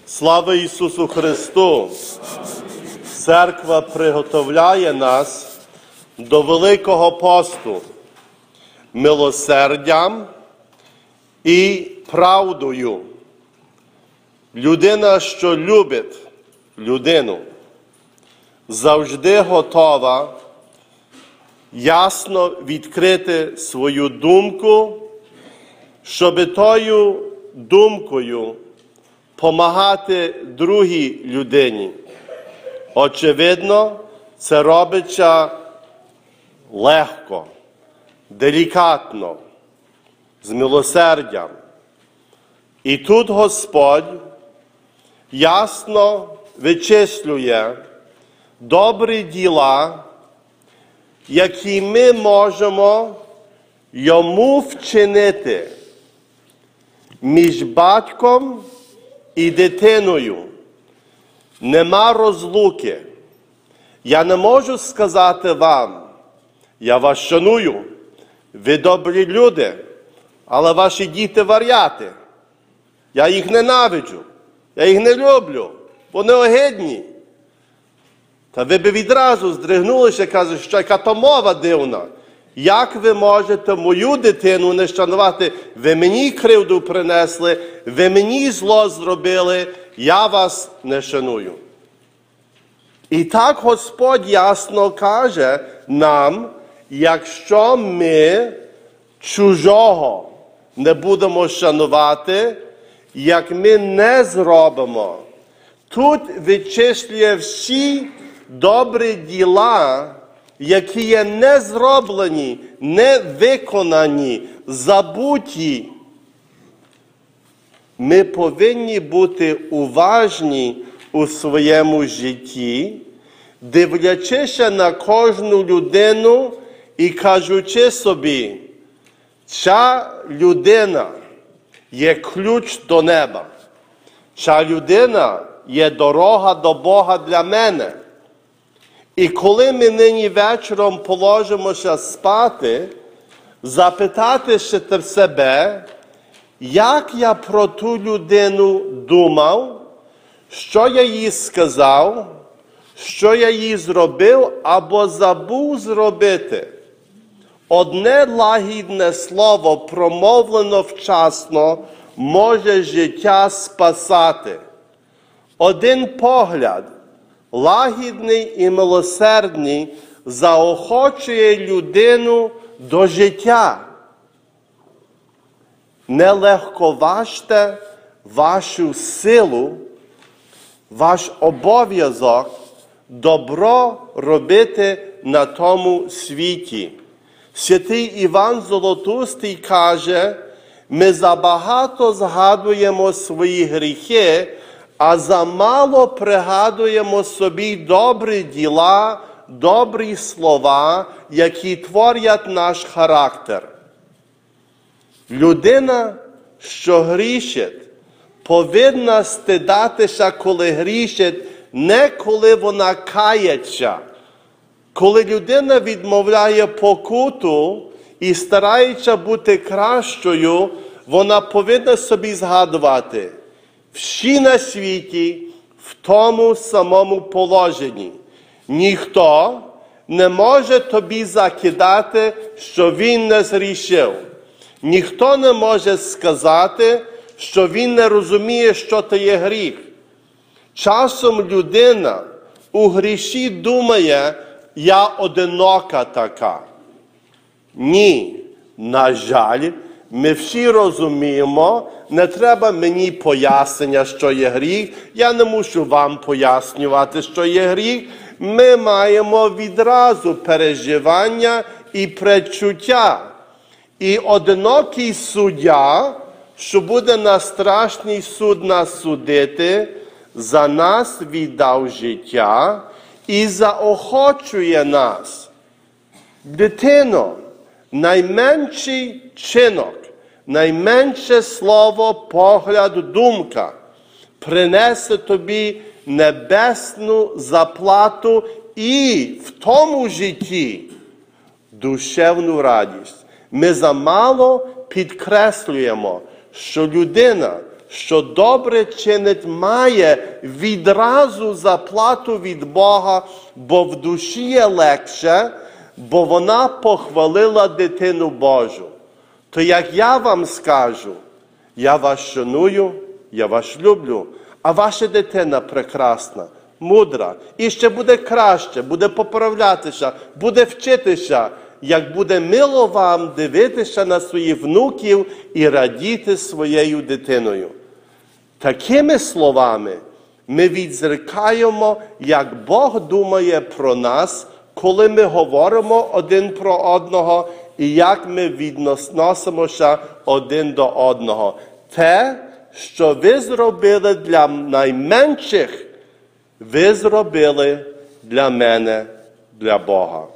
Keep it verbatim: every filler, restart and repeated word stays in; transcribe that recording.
Слава Ісусу Христу! Церква приготовляє нас до Великого посту милосердям і правдою. Людина, що любить людину, завжди готова ясно відкрити свою думку, щоб тою думкою помагати другій людині. Очевидно, це робиться легко, делікатно, з милосердям. І тут Господь ясно вичислює добрі діла, які ми можемо йому вчинити між батьком і дитиною. Нема розлуки. Я не можу сказати вам, я вас шаную, ви добрі люди, але ваші діти вар'яти. Я їх ненавиджу, я їх не люблю, вони огидні. Та ви б відразу здригнулися і кажуть, що яка то мова дивна. Як ви можете мою дитину не шанувати? Ви мені кривду принесли, ви мені зло зробили, я вас не шаную. І так Господь ясно каже нам, якщо ми чужого не будемо шанувати, як ми не зробимо. Тут вичислює всі добрі діла, які є не зроблені, не виконані, забуті. Ми повинні бути уважні у своєму житті, дивлячися на кожну людину і кажучи собі, ця людина є ключ до неба. Ця людина є дорога до Бога для мене. І коли ми нині вечором положимося спати, запитати себе, як я про ту людину думав, що я їй сказав, що я їй зробив або забув зробити. Одне лагідне слово, промовлено вчасно, може життя спасати. Один погляд, лагідний і милосердний, заохочує людину до життя. Не легковажте вашу силу, ваш обов'язок добро робити на тому світі. Святий Іван Золотустий каже, ми забагато згадуємо свої гріхи, а замало пригадуємо собі добрі діла, добрі слова, які творять наш характер. Людина, що грішить, повинна стидатися, коли грішить, не коли вона кається. Коли людина відмовляє покуту і старається бути кращою, вона повинна собі згадувати, всі на світі в тому самому положенні. Ніхто не може тобі закидати, що він не згрішив. Ніхто не може сказати, що він не розуміє, що то є гріх. Часом людина у гріші думає, я одинока така. Ні, на жаль, ми всі розуміємо, не треба мені пояснення, що є гріх, я не мушу вам пояснювати, що є гріх. Ми маємо відразу переживання і предчуття. І одинокий суддя, що буде на страшний суд нас судити, за нас віддав життя і заохочує нас. Дитино, найменший чинок, найменше слово, погляд, думка принесе тобі небесну заплату і в тому житті душевну радість. Ми замало підкреслюємо, що людина що добре чинить має відразу заплату від Бога, бо в душі є легше, бо вона похвалила дитину Божу. То як я вам скажу, я вас шаную, я вас люблю, а ваша дитина прекрасна, мудра, і ще буде краще, буде поправлятися, буде вчитися, як буде мило вам дивитися на своїх внуків і радіти своєю дитиною. Такими словами ми відзеркаємо, як Бог думає про нас, коли ми говоримо один про одного, і як ми відносимося один до одного. Те, що ви зробили для найменших, ви зробили для мене, для Бога.